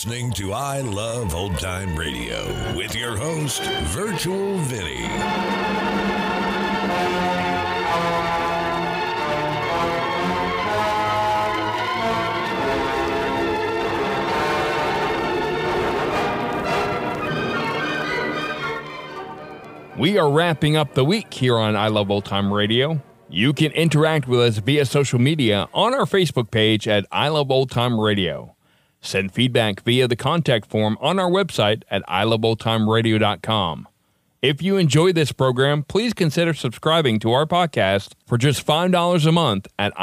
listening to I Love Old Time Radio with your host, Virtual Vinny. We are wrapping up the week here on I Love Old Time Radio. You can interact with us via social media on our Facebook page at I Love Old Time Radio. Send feedback via the contact form on our website at iloveoldtimeradio.com. If you enjoy this program, please consider subscribing to our podcast for just $5 a month at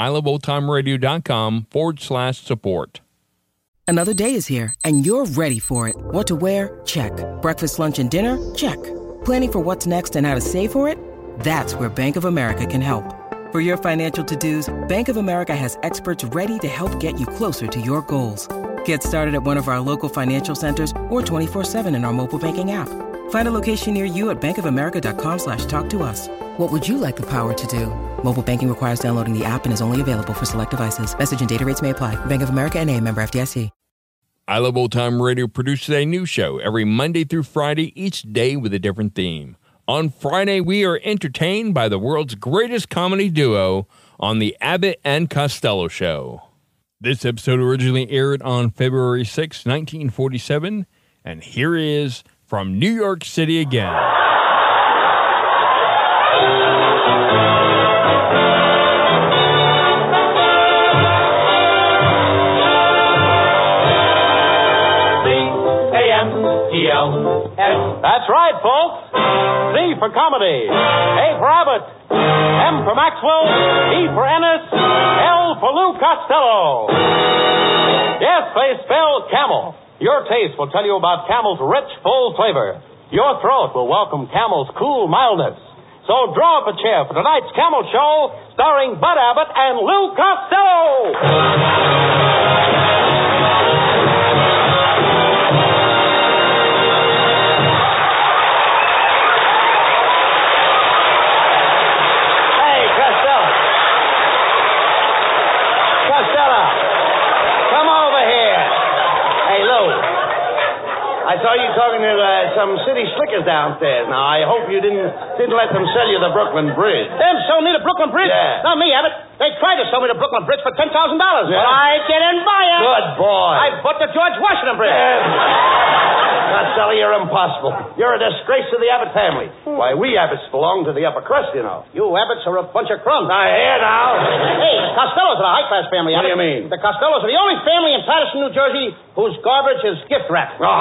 iloveoldtimeradio.com/support. Another day is here, and you're ready for it. What to wear? Check. Breakfast, lunch, and dinner? Check. Planning for what's next and how to save for it? That's where Bank of America can help. For your financial to-dos, Bank of America has experts ready to help get you closer to your goals. Get started at one of our local financial centers or 24/7 in our mobile banking app. Find a location near you at bankofamerica.com/talktous. What would you like the power to do? Mobile banking requires downloading the app and is only available for select devices. Message and data rates may apply. Bank of America N.A., member FDIC. I Love Old Time Radio produces a new show every Monday through Friday, each day with a different theme. On Friday, we are entertained by the world's greatest comedy duo on the Abbott and Costello Show. This episode originally aired on February 6, 1947, and here is From New York City Again. That's right, folks. C for comedy, A for Abbott, M for Maxwell, E for Ennis, L for Lou Costello. Yes, they spell Camel. Your taste will tell you about Camel's rich, full flavor. Your throat will welcome Camel's cool mildness. So draw up a chair for tonight's Camel Show, starring Bud Abbott and Lou Costello. I saw you talking to some city slickers downstairs. Now, I hope you didn't let them sell you the Brooklyn Bridge. Them sold me the Brooklyn Bridge? Yeah. Not me, Abbott. They tried to sell me the Brooklyn Bridge for $10,000. Yeah. But I didn't buy it. Good boy. I bought the George Washington Bridge. Costello, you're impossible. You're a disgrace to the Abbott family. Why, we Abbotts belong to the upper crust, you know. You Abbotts are a bunch of crumbs. Now, here now. Hey, the Costellos are a high-class family, What Abbott. do you mean? The Costellos are the only family in Patterson, New Jersey, whose garbage is gift wrap. Oh,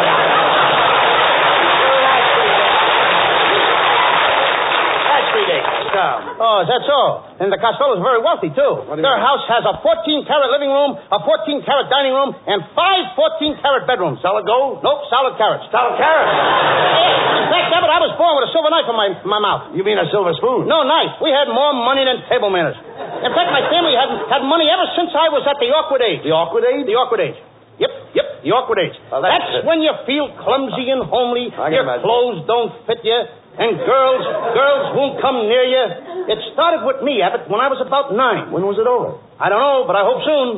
that's ridiculous. Oh, is that so? And the Costellos are very wealthy, too. Their house has a 14-carat living room, a 14-carat dining room, and 5 14-carat bedrooms. Solid gold? Nope, solid carats. Solid carats? In fact, Abbott, I was born with a silver knife in my mouth. You mean a silver spoon? No, knife. We had more money than table manners. In fact, my family had money ever since I was at the awkward age. The awkward age? The awkward age. Yep, the awkward age. Well, that's when you feel clumsy and homely, your clothes don't fit you, and girls won't come near you. It started with me, Abbott, when I was about 9. When was it over? I don't know, but I hope soon.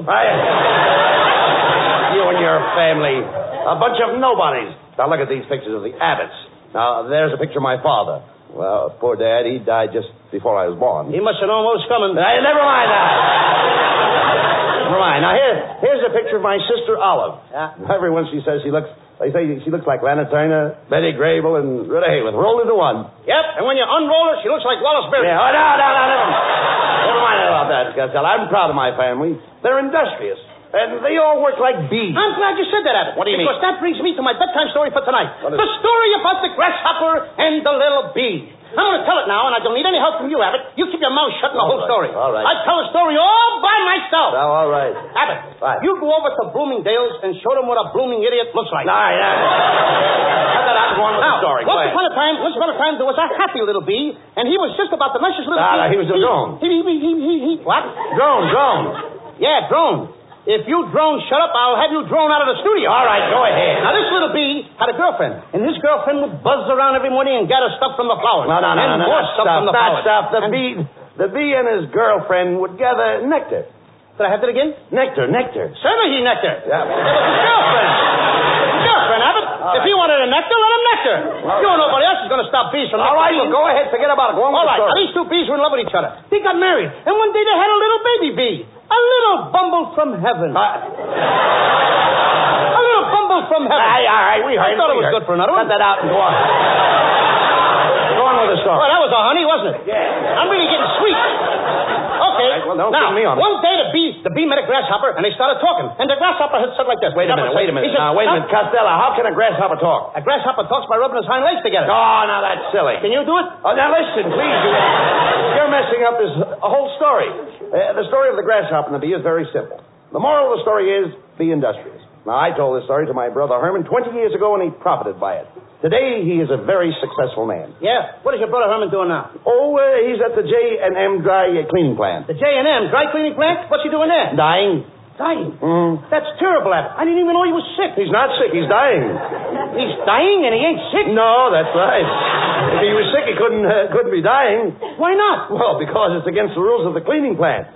You and your family. A bunch of nobodies. Now, look at these pictures of the Abbotts. Now, there's a picture of my father. Well, poor Dad, he died just before I was born. He must have known what was coming. Never mind that. Never mind. Now, here's a picture of my sister, Olive. Yeah. Everyone, she says she looks like Lana Turner, Betty Grable, and Rita Hayworth rolled into one. Yep, and when you unroll her, she looks like Wallace Berry. Yeah, never mind about that, Costello. I'm proud of my family. They're industrious. And they all work like bees. I'm glad you said that, Abbott. What do you mean? Because that brings me to my bedtime story for tonight. The story about the grasshopper and the little bee. I'm going to tell it now, and I don't need any help from you, Abbott. You keep your mouth shut in the whole story. All right. I tell the story all by myself. Oh, all right. Abbott, Right. you go over to Bloomingdale's and show them what a blooming idiot looks like. All right. I'm going with the story. Once upon a time, there was a happy little bee, and he was just about the nicest little bee. He was a drone. What? Drone. Yeah, drone. If you drone shut up, I'll have you drone out of the studio. All right, go ahead. Now, this little bee had a girlfriend, and his girlfriend would buzz around every morning and gather stuff from the flowers. No. More stuff from the flowers. The bee and his girlfriend would gather nectar. Did I have that again? Nectar. Certainly, nectar. Yeah. That was his girlfriend. If he wanted a nectar, let him nectar. You or nobody else is going to stop bees from nectar. All right, well, go ahead. Forget about it. Go on with All right, the story. now these two bees were in love with each other. They got married, and one day they had a little baby bee. A little bumble from heaven. A little bumble from heaven. All right, we heard. I thought it was good for another one. Cut that out and go on. Go on with the story. Well, that was a honey, wasn't it? Yeah. I'm really getting sweet. Okay. Right, well, don't now, sing me on it. one day the bee met a grasshopper, and they started talking. And the grasshopper had said like this. Wait a minute. He said, Now, wait a minute. Costello, how can a grasshopper talk? A grasshopper talks by rubbing his hind legs together. Oh, now that's silly. Can you do it? Oh, now listen, please. You're messing up this whole story. The story of the grasshopper and the bee is very simple. The moral of the story is be industrious. Now, I told this story to my brother Herman 20 years ago, and he profited by it. Today, he is a very successful man. Yeah. What is your brother Herman doing now? Oh, he's at the J&M dry cleaning plant. The J&M dry cleaning plant? What's he doing there? Dying. Dying? Mm. That's terrible, Abbott. I didn't even know he was sick. He's not sick. He's dying. He's dying and he ain't sick? No, that's right. If he was sick, he couldn't be dying. Why not? Well, because it's against the rules of the cleaning plant.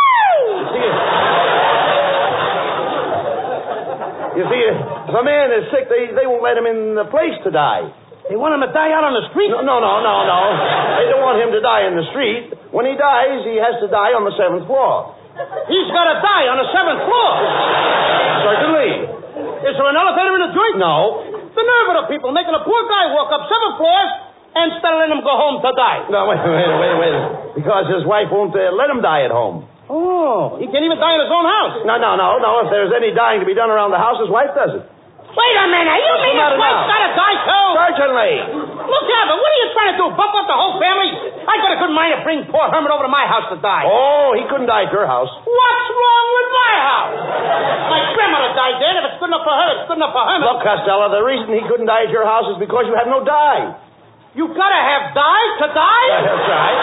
You see, if a man is sick, they won't let him in the place to die. They want him to die out on the street? No. They don't want him to die in the street. When he dies, he has to die on the 7th floor. He's got to die on the 7th floor? Certainly. Is there an elevator in the joint? No. The nerve of the people making a poor guy walk up 7 floors instead of letting him go home to die. No, wait. Because his wife won't let him die at home. Oh, he can't even die in his own house. No. If there's any dying to be done around the house, his wife does it. Wait a minute. You mean his wife's got to die too? Certainly. Look, Abbott, what are you trying to do? Bump up the whole family? I got a good mind to bring poor Herman over to my house to die. Oh, he couldn't die at your house. What's wrong with my house? My grandmother died there, and if it's good enough for her, it's good enough for Herman. Look, Costello, the reason he couldn't die at your house is because you have no dye. You got to have dye to die? That's right.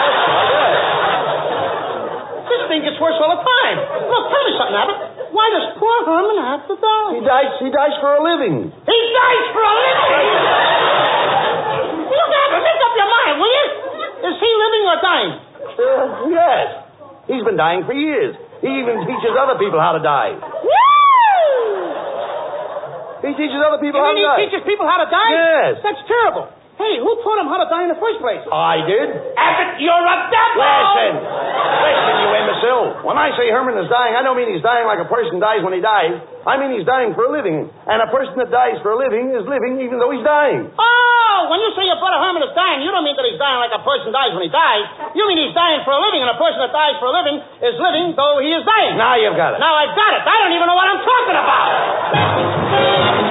This thing gets worse all the time. Look, tell me something, Abbott. Why does poor Herman have to die? He dies for a living. He dies for a living? Look, Abbott, make up your mind, will you? Is he living or dying? Yes. He's been dying for years. He even teaches other people how to die. Woo! He teaches other people how to die. He teaches people how to die? Yes. That's terrible. Hey, who taught him how to die in the first place? I did. Abbott, you're a devil! Listen, you imbecile. When I say Herman is dying, I don't mean he's dying like a person dies when he dies. I mean he's dying for a living. And a person that dies for a living is living even though he's dying. Oh, when you say your brother Herman is dying, you don't mean that he's dying like a person dies when he dies. You mean he's dying for a living, and a person that dies for a living is living though he is dying. Now you've got it. Now I've got it. I don't even know what I'm talking about.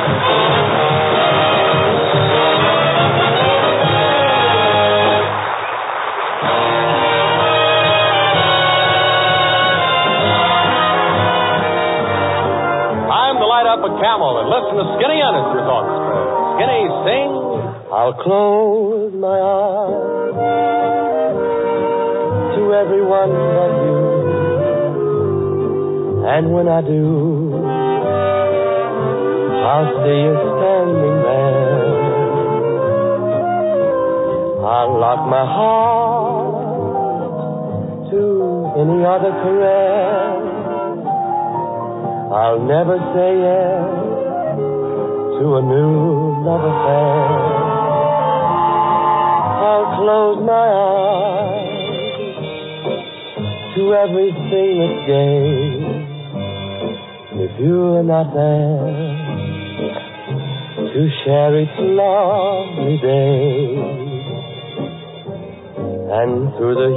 Up a camel and listen to Skinny and his orchestra. Skinny sings. I'll close my eyes to everyone but you, and when I do, I'll see you standing there. I'll lock my heart to any other caress. I'll never say yes to a new love affair. I'll close my eyes to everything that's gay. If you are not there to share its lovely day, and through the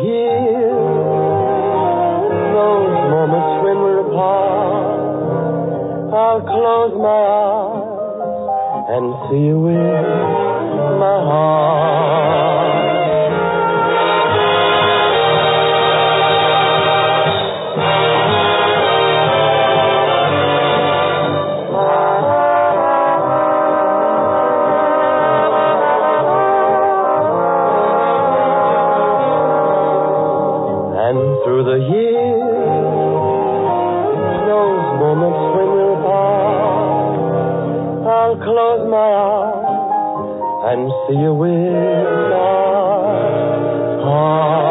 years, those moments when we're apart, I'll close my eyes and see you with my heart. And through the years, those moments when we're apart, I'll close my eyes and see you with my heart.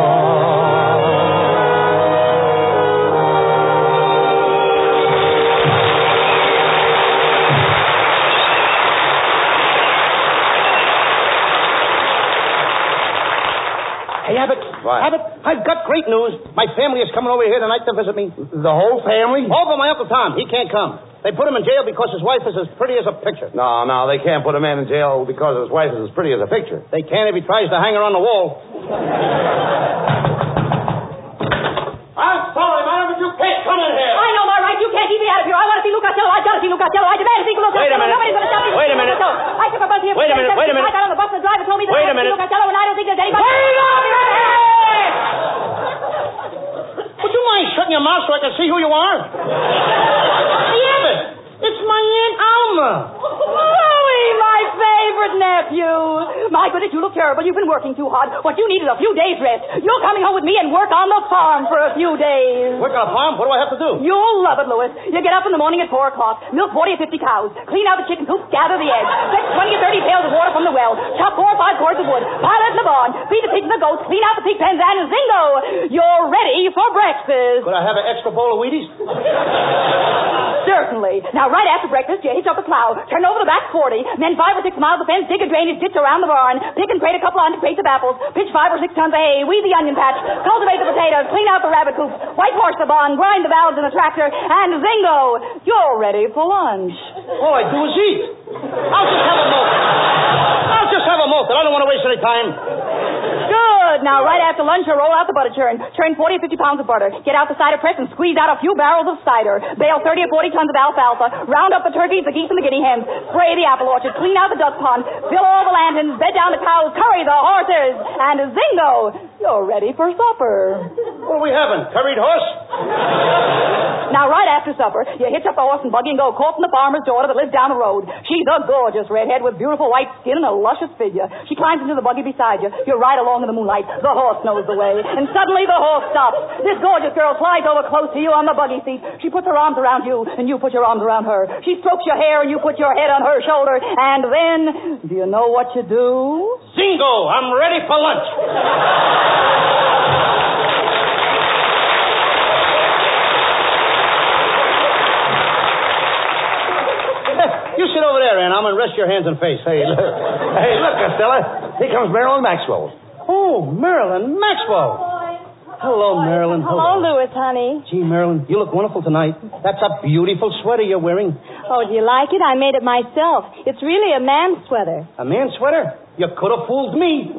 What? Abbott, I've got great news. My family is coming over here tonight to visit me. The whole family? All but my Uncle Tom. He can't come. They put him in jail because his wife is as pretty as a picture. No, they can't put a man in jail because his wife is as pretty as a picture. They can if he tries to hang her on the wall. I'm sorry, madam, but you can't come in here. I know my right. You can't keep me out of here. I want to see Lou Costello. I've got to see Lou Costello. I demand to see Lou Costello. Wait a minute. Nobody's going to stop me. Wait a minute. I took a bus here. Wait a minute. I got on the bus and the driver told me that Wait I a had to see minute. Lou Costello, and I don't think there's anybody. Wait up! Would you mind shutting your mouth so I can see who you are? Yeah, but it's my Aunt Alma. Louie, my favorite nephew. My goodness, you look terrible. You've been working too hard. What you need is a few days' rest. You're coming home with me and work on the farm for a few days. Work on a farm? What do I have to do? You'll love it, Louis. You get up in the morning at 4 o'clock, milk 40 or 50 cows, clean out the chicken coops, gather the eggs, fetch 20 or 30 pails of water from the well, chop 4 or 5 cords of wood, pile it in the barn, feed the pigs and the goats, clean out the pig pens, and zingo! You're ready for breakfast. Could I have an extra bowl of Wheaties? Certainly. Now, right after breakfast, you hitch up a plow, turn over the back 40, then 5 or 6 miles of fence, dig a drainage ditch around the barn, pick and crate a couple of 100 crates of apples, pitch 5 or 6 tons of hay, weed the onion patch, cultivate the potatoes, clean out the rabbit coops, whitewash the barn, grind the valves in the tractor, and zingo! You're ready for lunch. All I do is eat. I'll just have a motor. I don't want to waste any time. Good. Now, right after lunch, you roll out the butter churn. Churn 40 or 50 pounds of butter. Get out the cider press and squeeze out a few barrels of cider. Bale 30 or 40 tons of alfalfa. Round up the turkeys, the geese, and the guinea hens. Spray the apple orchard. Clean out the duck pond. Fill all the lanterns. Bed down the cows. Curry the horses. And zingo! You're ready for supper. What are we having? Curried horse? Now, right after supper, you hitch up the horse and buggy and go courting the farmer's daughter that lives down the road. She's a gorgeous redhead with beautiful white skin and a luscious figure. She climbs into the buggy beside you. You ride along in the moonlight. The horse knows the way. And suddenly the horse stops. This gorgeous girl slides over close to you on the buggy seat. She puts her arms around you, and you put your arms around her. She strokes your hair, and you put your head on her shoulder. And then, do you know what you do? Zingo! I'm ready for lunch. You sit over there, Aunt Alma, and rest your hands and face. Hey, look, Costello. Here comes Marilyn Maxwell. Oh, Marilyn Maxwell. Hello, Marilyn. Hello, Louis, honey. Gee, Marilyn, you look wonderful tonight. That's a beautiful sweater you're wearing. Oh, do you like it? I made it myself. It's really a man's sweater. A man's sweater? You could have fooled me.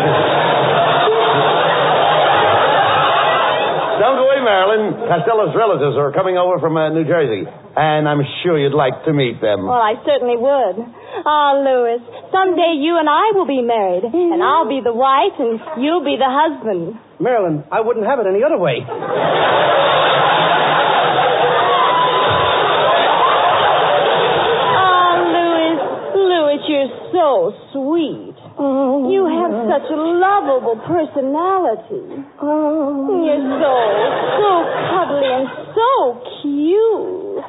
Don't go away, Marilyn. Costello's relatives are coming over from New Jersey, and I'm sure you'd like to meet them. Well, I certainly would. Ah, Louis, someday you and I will be married, and I'll be the wife, and you'll be the husband. Marilyn, I wouldn't have it any other way. Louis, you're so sweet. You have such a lovable personality. You're so cuddly and so cute.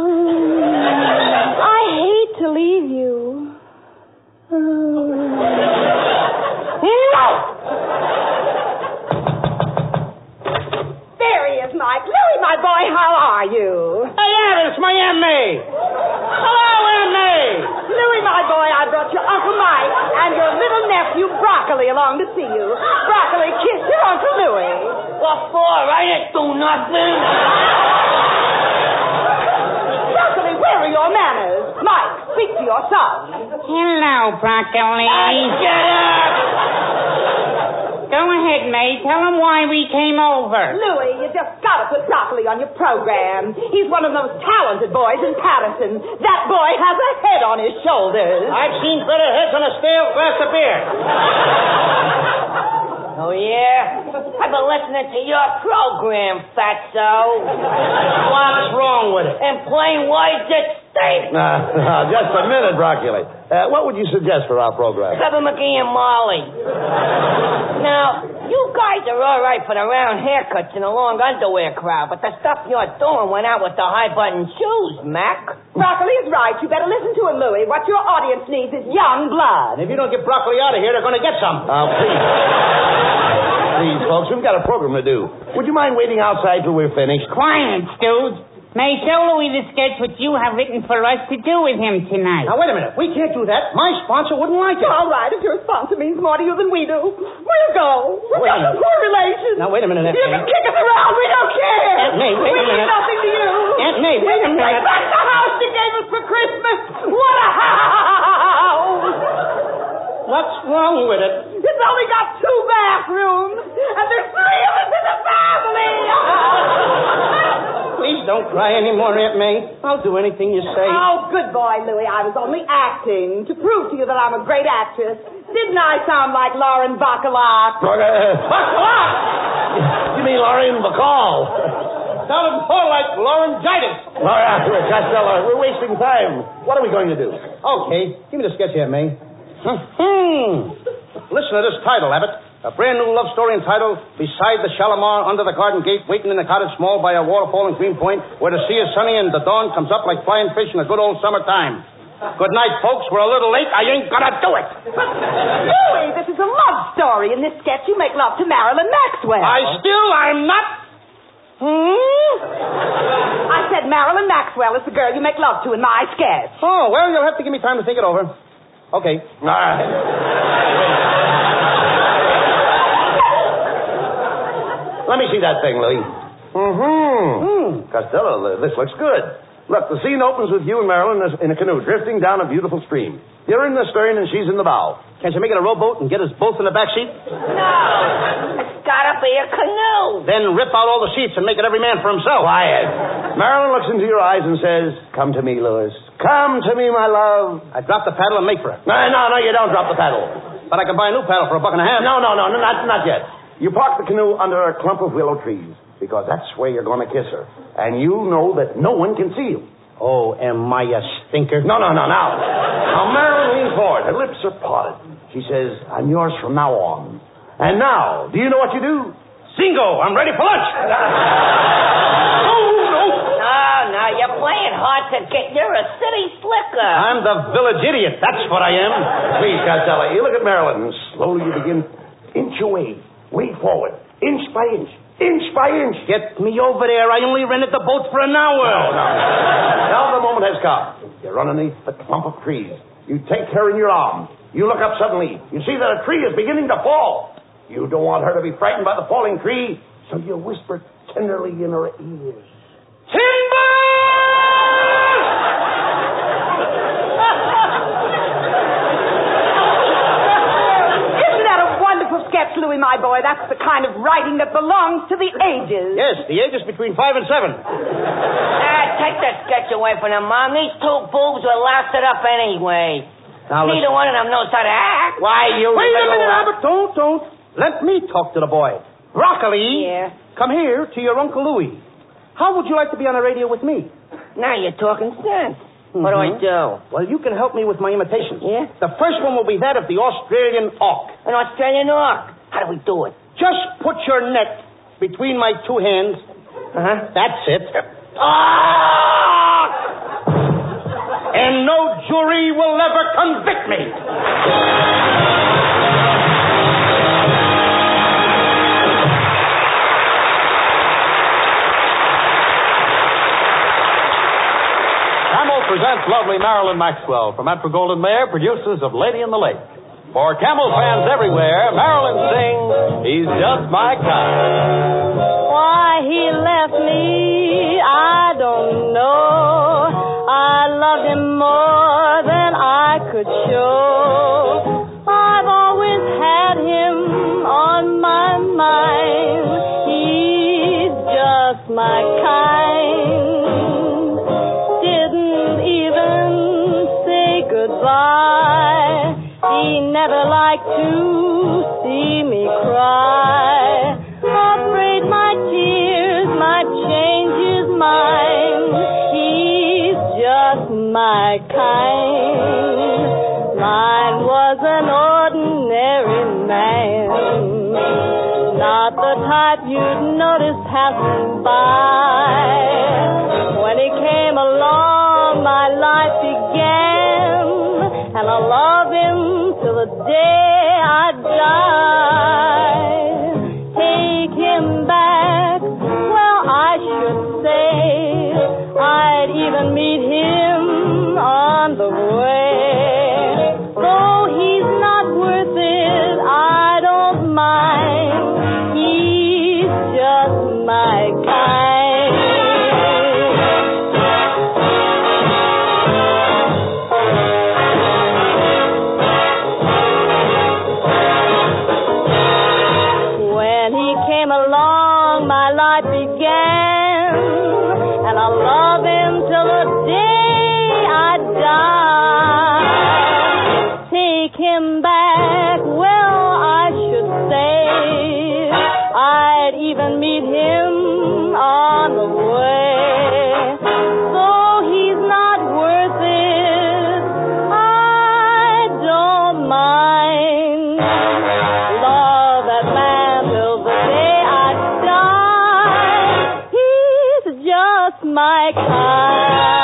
I hate to leave you. No! There he is, Mike. Louie, my boy, how are you? Hey, Aunt, it's my Aunt May. Hello, Aunt May. Louie, my boy, I brought your Uncle Mike and your little nephew Broccoli along to see you. Broccoli, kiss your Uncle Louie. What for? I didn't do nothing. Broccoli, where are your manners? Mike, speak to your son. Hello, Broccoli. Get up! Go ahead, May. Tell him why we came over. Louie, you just gotta put Broccoli on your program. He's one of those talented boys in Patterson. That boy has a head on his shoulders. I've seen better heads on a stale glass of beer. Oh, yeah? I've been listening to your program, Fatso. What's wrong with it? And plain white it stinks. Just a minute, Broccoli. What would you suggest for our program? Trevor McGee and Molly. Now, you guys are all right for the round haircuts and the long underwear crowd, but the stuff you're doing went out with the high-button shoes, Mac. Broccoli is right. You better listen to him, Louie. What your audience needs is young blood. If you don't get Broccoli out of here, they're going to get some. Please. Please, folks, we've got a program to do. Would you mind waiting outside till we're finished? Quiet, dude. May show Louis the sketch what you have written for us to do with him tonight. Now, wait a minute. We can't do that. My sponsor wouldn't like it. All right, if your sponsor means more to you than we do, we'll go. We're Wait a just minute. poor relations. Now, wait a minute, Aunt You May. can kick us around. We don't care. Aunt May, wait a we minute. mean nothing to you. Aunt May, wait a minute. Take back the house you gave us for Christmas. What a house! What's wrong with it? It's only got 2 bathrooms, and there's 3 of us in the family. Please don't cry anymore, Aunt May. I'll do anything you say. Oh, good boy, Louis. I was only acting to prove to you that I'm a great actress. Didn't I sound like Lauren Bacallot? Bacallot? You mean Lauren Bacall? Sounded more like laryngitis. All right, Costello, we're wasting time. What are we going to do? Okay, give me the sketch here, May. Listen to this title, Abbott. A brand new love story entitled Beside the Shalimar, Under the Garden Gate, Waiting in the Cottage Small by a Waterfall in Greenpoint, where the sea is sunny and the dawn comes up like flying fish in a good old summertime. Good night, folks. We're a little late. I ain't gonna do it. Louis, this is a love story. In this sketch, you make love to Marilyn Maxwell. I'm not. I said Marilyn Maxwell is the girl you make love to in my sketch. Oh, well, you'll have to give me time to think it over. Okay. All right. Let me see that thing, Louis. Costello, this looks good. Look, the scene opens with you and Marilyn in a canoe drifting down a beautiful stream. You're in the stern and she's in the bow. Can't you make it a rowboat and get us both in the back seat? No. It's gotta be a canoe. Then rip out all the seats and make it every man for himself. Quiet. Marilyn looks into your eyes and says, "Come to me, Louis. Come to me, my love." I drop the paddle and make for it. No, you don't drop the paddle. But I can buy a new paddle for $1.50. No, not yet. You park the canoe under a clump of willow trees, because that's where you're going to kiss her. And you know that no one can see you. Oh, am I a stinker? No. Now, Marilyn leans forward. Her lips are parted. She says, "I'm yours from now on." And now, do you know what you do? Singo, I'm ready for lunch. No, you're playing hard to get. You're a city slicker. I'm the village idiot. That's what I am. Please, Costello, you look at Marilyn, and slowly you begin inch away, way forward, inch by inch. Inch by inch. Get me over there. I only rented the boat for an hour. No. Now the moment has come. You're underneath the clump of trees. You take her in your arms. You look up suddenly. You see that a tree is beginning to fall. You don't want her to be frightened by the falling tree, so you whisper tenderly in her ears. Timber! Sketch, Louis, my boy. That's the kind of writing that belongs to the ages. Yes, the ages between 5 and 7. Take that sketch away from them, Mom. These 2 boobs were lasted up anyway. Now, neither one of them knows how to act. Why, you... Wait a minute, Albert. Don't. Let me talk to the boy. Broccoli. Yeah? Come here to your Uncle Louis. How would you like to be on the radio with me? Now you're talking sense. What do I do? Well, you can help me with my imitations. Yeah? The first one will be that of the Australian auk. An Australian auk? How do we do it? Just put your neck between my 2 hands. That's it. And no jury will ever convict me. Presents lovely Marilyn Maxwell from Metro-Goldwyn-Mayer, producers of Lady in the Lake. For Camel fans everywhere, Marilyn sings He's Just My Kind. Why he left me, I don't know. I loved him more than I could show. I've always had him on my mind. He's just my kind. Goodbye. He never liked to see me cry. Afraid my tears might change his mind. He's just my kind. Mine was an ordinary man, not the type you'd notice passing by. When he came along, my life began. And I love him till the day I die. Take him back, well, I should say my life began, and I'll love him till the day I die. Take him back, well, I should say, I'd even meet him on the way. Though he's not worth it, I don't mind. Love that man till the day I die. He's just my kind.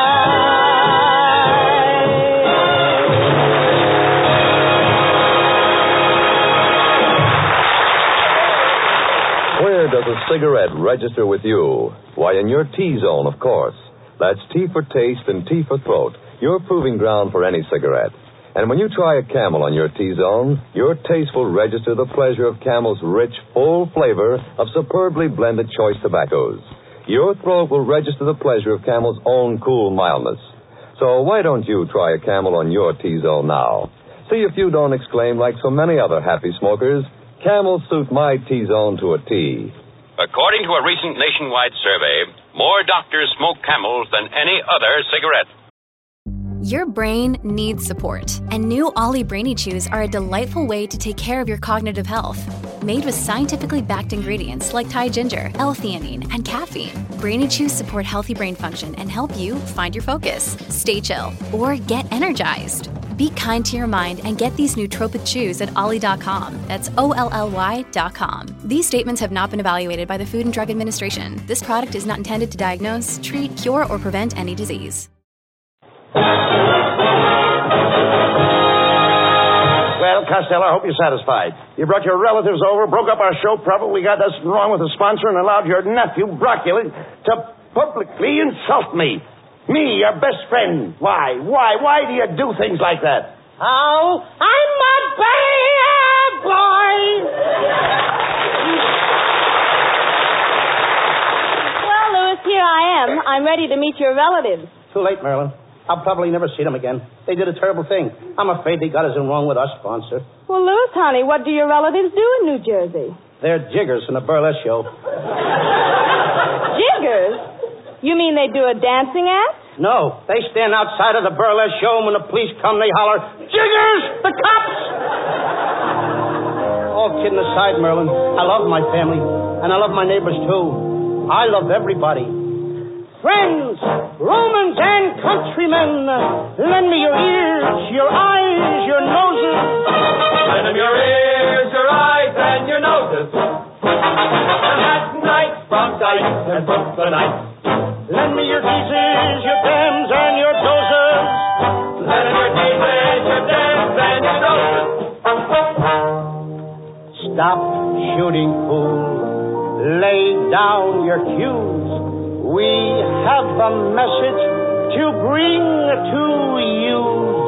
Where does a cigarette register with you? Why, in your T-zone, of course. That's T for taste and T for throat, your proving ground for any cigarette. And when you try a Camel on your T-zone, your taste will register the pleasure of Camel's rich, full flavor of superbly blended choice tobaccos. Your throat will register the pleasure of Camel's own cool mildness. So why don't you try a Camel on your T-zone now? See if you don't exclaim like so many other happy smokers, Camels suit my T-zone to a T. According to a recent nationwide survey, more doctors smoke Camels than any other cigarette. Your brain needs support, and new Ollie Brainy Chews are a delightful way to take care of your cognitive health. Made with scientifically backed ingredients like Thai ginger, L-theanine, and caffeine, Brainy Chews support healthy brain function and help you find your focus, stay chill, or get energized. Be kind to your mind and get these nootropic chews at Ollie.com. That's OLLY.com. These statements have not been evaluated by the Food and Drug Administration. This product is not intended to diagnose, treat, cure, or prevent any disease. Well, Costello, I hope you're satisfied. You brought your relatives over, broke up our show, probably got us wrong with the sponsor, and allowed your nephew, Broccoli, to publicly insult me. Me, your best friend. Why? Why do you do things like that? Oh, I'm a bad boy. Well, Louis, here I am. I'm ready to meet your relatives. Too late, Marilyn. I'll probably never see them again. They did a terrible thing. I'm afraid they got us in wrong with our sponsor. Well, Louis, honey, what do your relatives do in New Jersey? They're jiggers in a burlesque show. Jiggers? You mean they do a dancing act? No, they stand outside of the burlesque show, and when the police come, they holler, "Jiggers! The cops!" All kidding aside, Merlin, I love my family, and I love my neighbors, too. I love everybody. Friends, Romans, and countrymen, lend me your ears, your eyes, your noses. Lend them your ears, your eyes, and your noses. Manhattan nights from Dice and Brooklynite. Lend me your teases, your dams, and your doses. Lend them your teases, your dams, and your doses. Stop shooting, fool. Lay down your cues. We have a message to bring to you.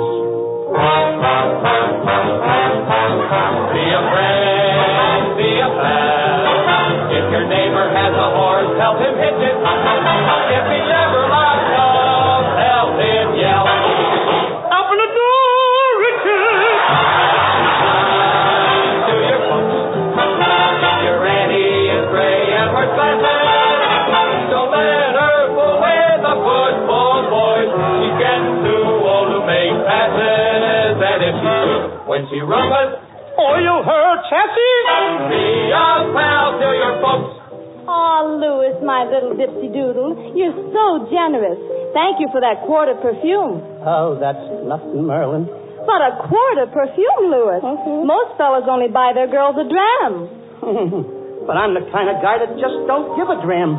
Be a friend, be a pal. If your neighbor has a horse, help him hitch it. If he ever lost love, help him yell. Open the door, Richard! To your folks. Your Annie is gray and we're clapping. Don't let her fool with the football boys. She's getting too old to make passes. And if she's good when she runs, oil her chassis. Be a pal to your folks. Oh, Louis, my little dipsy doodle, you're so generous. Thank you for that quart of perfume. Oh, that's nothing, Merlin. But a quart of perfume, Louis. Most fellas only buy their girls a dram. But I'm the kind of guy that just don't give a dram.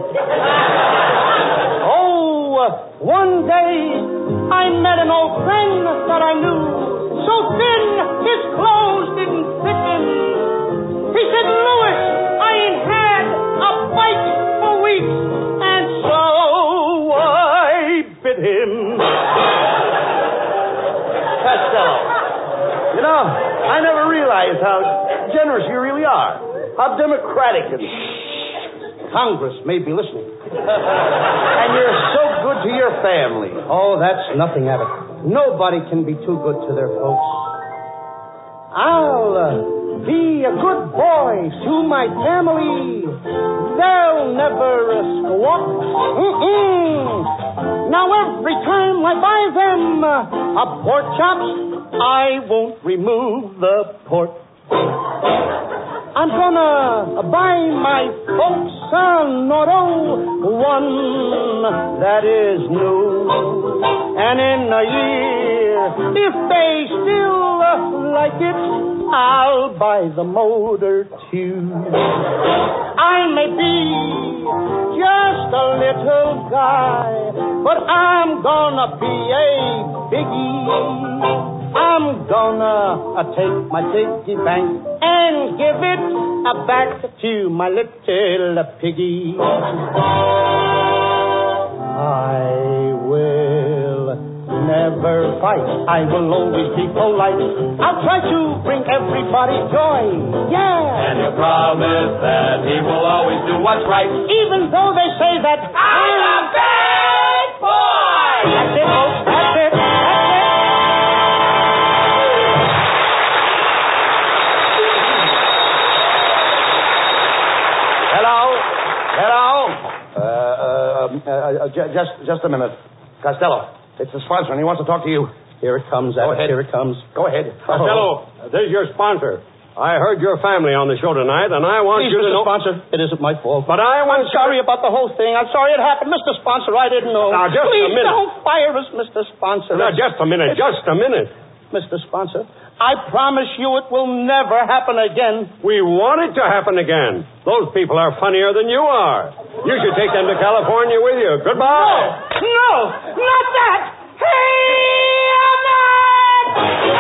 One day I met an old friend that I knew. So thin, his clothes didn't fit him. He said, "Louis, I ain't had a bite for weeks." And so I bit him. Costello, you know, I never realized how generous you really are. How democratic and... Congress may be listening. And you're so good to your family. Oh, that's nothing, Abbott. Nobody can be too good to their folks. be a good boy to my family. They'll never squawk. Now every time I buy them a pork chops, I won't remove the pork. I'm gonna buy my folks an auto, one that is new. And in a year, if they still like it, I'll buy the motor too. I may be just a little guy, but I'm gonna be a biggie. I'm gonna take my piggy bank and give it back to my little piggy. I will never fight. I will always be polite. I'll try to bring everybody joy. Yeah. And he'll promise that he will always do what's right. Even though they say that I'm a bad boy. That's it, folks. That's it. Just a minute. Costello, it's the sponsor, and he wants to talk to you. Here it comes, Abbott. Here it comes. Go ahead. Costello, this is your sponsor. I heard your family on the show tonight, and I want Please, you to Mr. know... Sponsor, it isn't my fault. But I'm sorry about the whole thing. I'm sorry it happened. Mr. Sponsor, I didn't know. Now, just Please a minute. don't fire us, Mr. Sponsor. Now, just a minute. Just a minute. Mr. Sponsor, I promise you it will never happen again. We want it to happen again. Those people are funnier than you are. You should take them to California with you. Goodbye. No, not that. Hey, Abbott!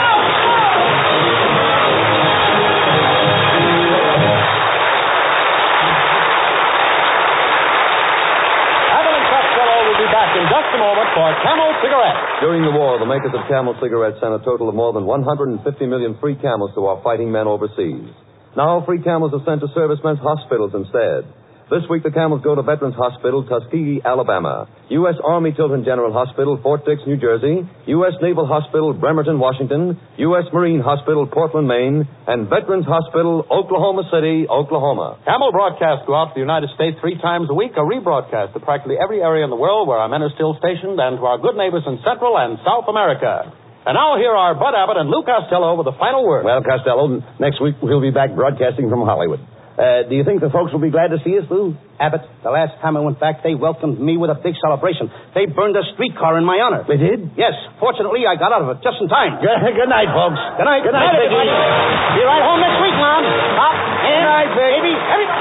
Abbott and Costello will be back in just a moment for Camel Cigarettes. During the war, the makers of Camel cigarettes sent a total of more than 150 million free Camels to our fighting men overseas. Now, free Camels are sent to servicemen's hospitals instead. This week, the Camels go to Veterans Hospital, Tuskegee, Alabama, U.S. Army Tilton General Hospital, Fort Dix, New Jersey, U.S. Naval Hospital, Bremerton, Washington, U.S. Marine Hospital, Portland, Maine, and Veterans Hospital, Oklahoma City, Oklahoma. Camel broadcasts go out to the United States 3 times a week, a rebroadcast to practically every area in the world where our men are still stationed, and to our good neighbors in Central and South America. And now here are Bud Abbott and Lou Costello with the final word. Well, Costello, next week we'll be back broadcasting from Hollywood. Do you think the folks will be glad to see us, Lou? Abbott, the last time I went back, they welcomed me with a big celebration. They burned a streetcar in my honor. They did? Yes. Fortunately, I got out of it just in time. Good night, folks. Good night. Good night, everybody. Be right home next week, Mom. Pop. Good night, baby. Everybody.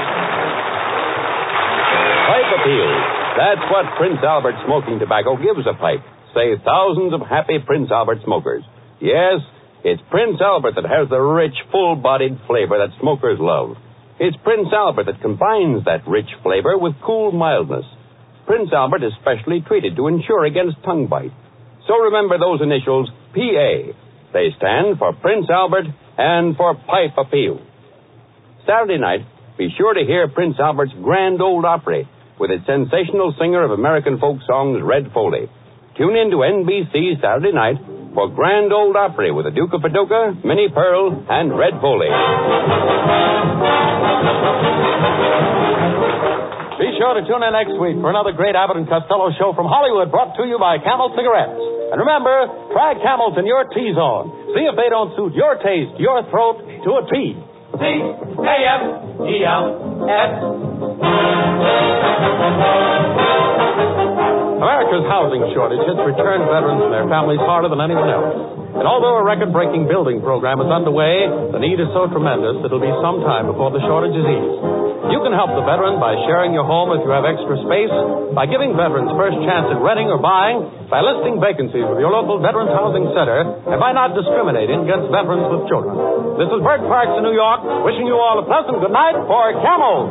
Pipe appeal. That's what Prince Albert smoking tobacco gives a pipe. Save thousands of happy Prince Albert smokers. Yes, it's Prince Albert that has the rich, full-bodied flavor that smokers love. It's Prince Albert that combines that rich flavor with cool mildness. Prince Albert is specially treated to ensure against tongue bite. So remember those initials, P.A. They stand for Prince Albert and for Pipe Appeal. Saturday night, be sure to hear Prince Albert's Grand Ole Opry with its sensational singer of American folk songs, Red Foley. Tune in to NBC Saturday night for Grand Ole Opry with the Duke of Paducah, Minnie Pearl, and Red Foley. Be sure to tune in next week for another great Abbott and Costello show from Hollywood, brought to you by Camel Cigarettes. And remember, try Camels in your T-zone. See if they don't suit your taste, your throat, to a T. C-A-M-E-L-S. America's housing shortage hits returned veterans and their families harder than anyone else. And although a record-breaking building program is underway, the need is so tremendous it'll be some time before the shortage is eased. You can help the veteran by sharing your home if you have extra space, by giving veterans first chance at renting or buying, by listing vacancies with your local Veterans Housing Center, and by not discriminating against veterans with children. This is Bert Parks in New York, wishing you all a pleasant good night for Camels.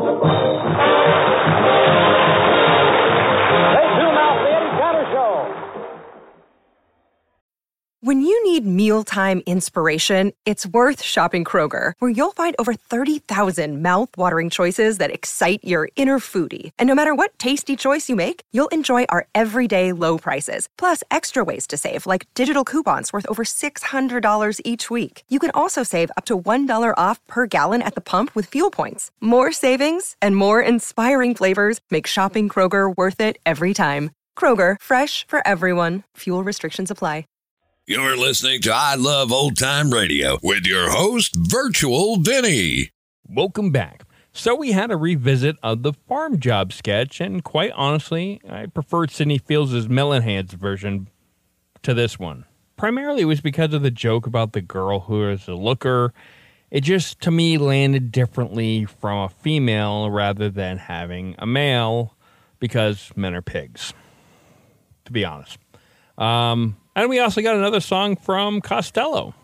Stay tuned now for the Eddie Cantor Show. When you need mealtime inspiration, it's worth shopping Kroger, where you'll find over 30,000 mouth-watering choices that excite your inner foodie. And no matter what tasty choice you make, you'll enjoy our everyday low prices, plus extra ways to save, like digital coupons worth over $600 each week. You can also save up to $1 off per gallon at the pump with fuel points. More savings and more inspiring flavors make shopping Kroger worth it every time. Kroger, fresh for everyone. Fuel restrictions apply. You're listening to I Love Old Time Radio with your host, Virtual Vinny. Welcome back. So we had a revisit of the farm job sketch, and quite honestly, I preferred Sidney Fields' Melonheads version to this one. Primarily it was because of the joke about the girl who is a looker. It just, to me, landed differently from a female rather than having a male, because men are pigs, to be honest. And we also got another song from Costello.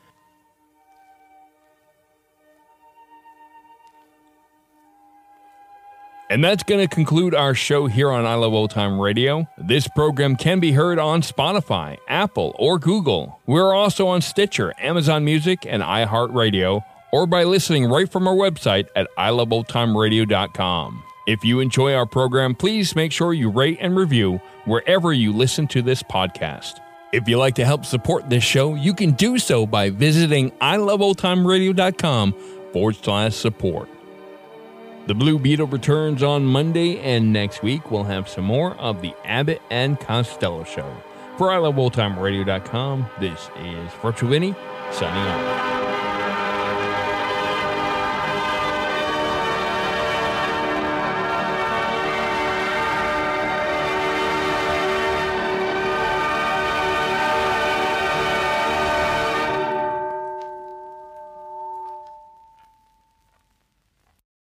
And that's going to conclude our show here on I Love Old Time Radio. This program can be heard on Spotify, Apple, or Google. We're also on Stitcher, Amazon Music, and iHeartRadio, or by listening right from our website at iloveoldtimeradio.com. If you enjoy our program, please make sure you rate and review wherever you listen to this podcast. If you'd like to help support this show, you can do so by visiting iloveoldtimeradio.com/support. The Blue Beetle returns on Monday, and next week we'll have some more of the Abbott and Costello Show. For iloveoldtimeradio.com, this is Virtual Vinny, signing off.